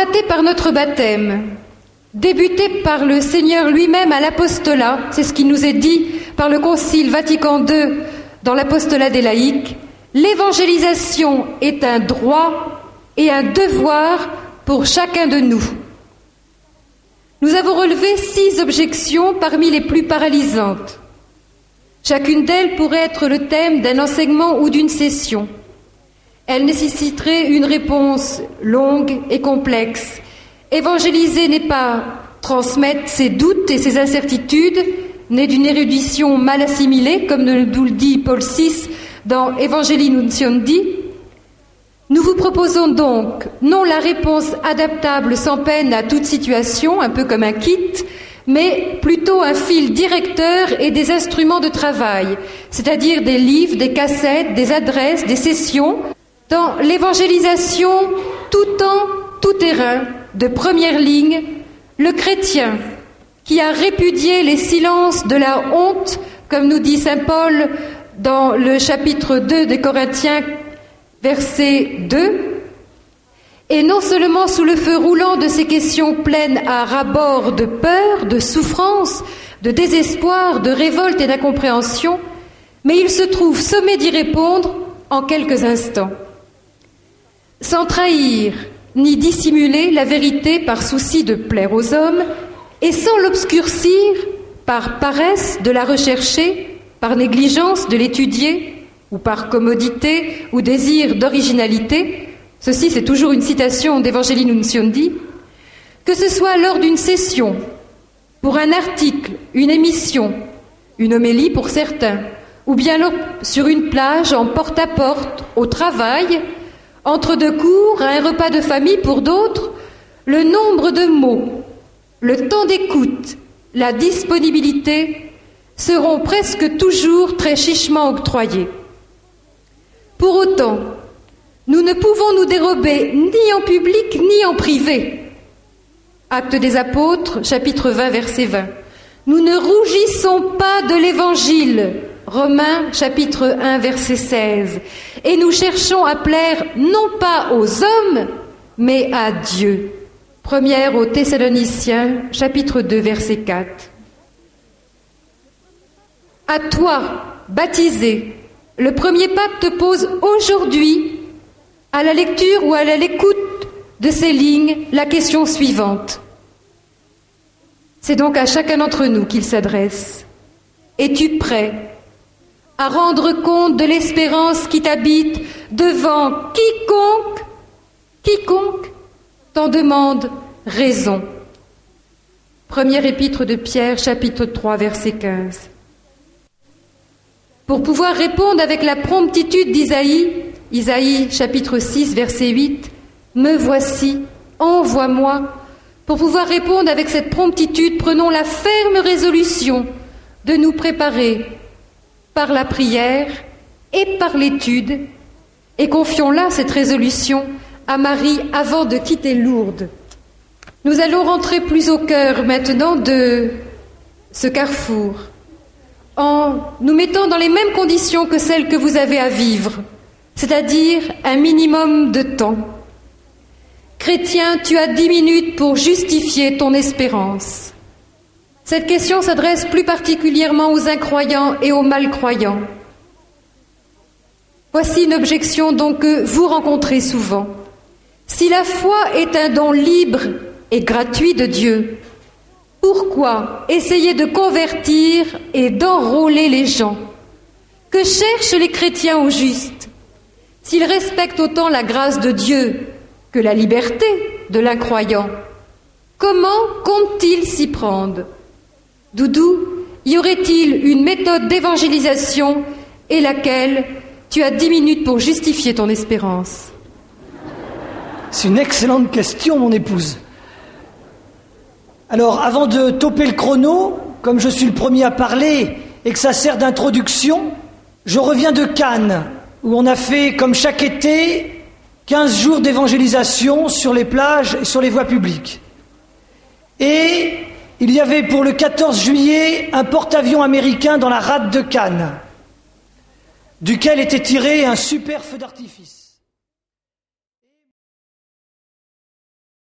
emprunté par notre baptême, débuté par le Seigneur lui-même à l'apostolat, c'est ce qui nous est dit par le Concile Vatican II dans l'apostolat des laïcs, l'évangélisation est un droit et un devoir pour chacun de nous. Nous avons relevé 6 objections parmi les plus paralysantes. Chacune d'elles pourrait être le thème d'un enseignement ou d'une session. Elle nécessiterait une réponse longue et complexe. Évangéliser n'est pas transmettre ses doutes et ses incertitudes, nées d'une érudition mal assimilée, comme nous le dit Paul VI dans Evangelii Nuntiandi. Nous vous proposons donc non la réponse adaptable sans peine à toute situation, un peu comme un kit, mais plutôt un fil directeur et des instruments de travail, c'est-à-dire des livres, des cassettes, des adresses, des sessions, dans l'évangélisation tout temps, tout terrain, de première ligne, le chrétien qui a répudié les silences de la honte, comme nous dit saint Paul dans le chapitre 2 des Corinthiens, verset 2, et non seulement sous le feu roulant de ces questions pleines à ras-bord de peur, de souffrance, de désespoir, de révolte et d'incompréhension, mais il se trouve sommé d'y répondre en quelques instants. Sans trahir ni dissimuler la vérité par souci de plaire aux hommes, et sans l'obscurcir par paresse de la rechercher, par négligence de l'étudier, ou par commodité ou désir d'originalité, ceci c'est toujours une citation d'Evangelii Nuntiandi, que ce soit lors d'une session, pour un article, une émission, une homélie pour certains, ou bien sur une plage en porte-à-porte, au travail, entre 2 cours, à un repas de famille pour d'autres, le nombre de mots, le temps d'écoute, la disponibilité seront presque toujours très chichement octroyés. Pour autant, nous ne pouvons nous dérober ni en public ni en privé. Actes des Apôtres, chapitre 20, verset 20. Nous ne rougissons pas de l'Évangile, Romains, chapitre 1, verset 16. Et nous cherchons à plaire non pas aux hommes, mais à Dieu. Première aux Thessaloniciens, chapitre 2, verset 4. À toi, baptisé, le premier pape te pose aujourd'hui, à la lecture ou à l'écoute de ces lignes, la question suivante. C'est donc à chacun d'entre nous qu'il s'adresse. Es-tu prêt à rendre compte de l'espérance qui t'habite devant quiconque t'en demande raison? Première épître de Pierre, chapitre 3, verset 15. Pour pouvoir répondre avec la promptitude Isaïe, chapitre 6, verset 8, « Me voici, envoie-moi ». Pour pouvoir répondre avec cette promptitude, prenons la ferme résolution de nous préparer par la prière et par l'étude, et confions-la, cette résolution, à Marie avant de quitter Lourdes. Nous allons rentrer plus au cœur maintenant de ce carrefour, en nous mettant dans les mêmes conditions que celles que vous avez à vivre, c'est-à-dire un minimum de temps. Chrétien, tu as 10 minutes pour justifier ton espérance. Cette question s'adresse plus particulièrement aux incroyants et aux malcroyants. Voici une objection donc que vous rencontrez souvent. Si la foi est un don libre et gratuit de Dieu, pourquoi essayer de convertir et d'enrôler les gens? Que cherchent les chrétiens au juste? S'ils respectent autant la grâce de Dieu que la liberté de l'incroyant, comment comptent-ils s'y prendre? Doudou, y aurait-il une méthode d'évangélisation et laquelle tu as 10 minutes pour justifier ton espérance? C'est une excellente question, mon épouse. Alors, avant de toper le chrono, comme je suis le premier à parler et que ça sert d'introduction, je reviens de Cannes, où on a fait, comme chaque été, 15 jours d'évangélisation sur les plages et sur les voies publiques. Et il y avait pour le 14 juillet un porte-avions américain dans la rade de Cannes, duquel était tiré un super feu d'artifice.